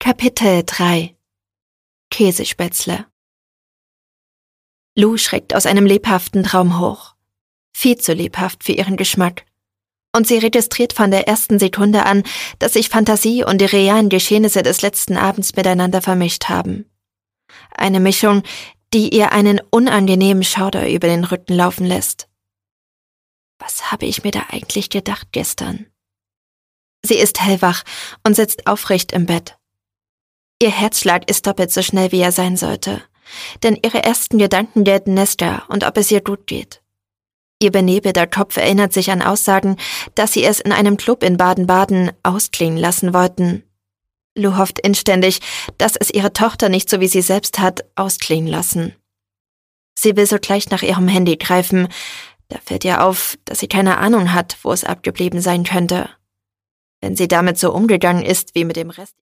Kapitel 3 Käsespätzle. Lou schreckt aus einem lebhaften Traum hoch. Viel zu lebhaft für ihren Geschmack. Und sie registriert von der ersten Sekunde an, dass sich Fantasie und die realen Geschehnisse des letzten Abends miteinander vermischt haben. Eine Mischung, die ihr einen unangenehmen Schauder über den Rücken laufen lässt. Was habe ich mir da eigentlich gedacht gestern? Sie ist hellwach und sitzt aufrecht im Bett. Ihr Herzschlag ist doppelt so schnell, wie er sein sollte, denn ihre ersten Gedanken gelten Nesta und ob es ihr gut geht. Ihr benebelter Kopf erinnert sich an Aussagen, dass sie es in einem Club in Baden-Baden ausklingen lassen wollten. Lou hofft inständig, dass es ihre Tochter nicht so wie sie selbst hat, ausklingen lassen. Sie will sogleich nach ihrem Handy greifen, da fällt ihr auf, dass sie keine Ahnung hat, wo es abgeblieben sein könnte. Wenn sie damit so umgegangen ist wie mit dem Rest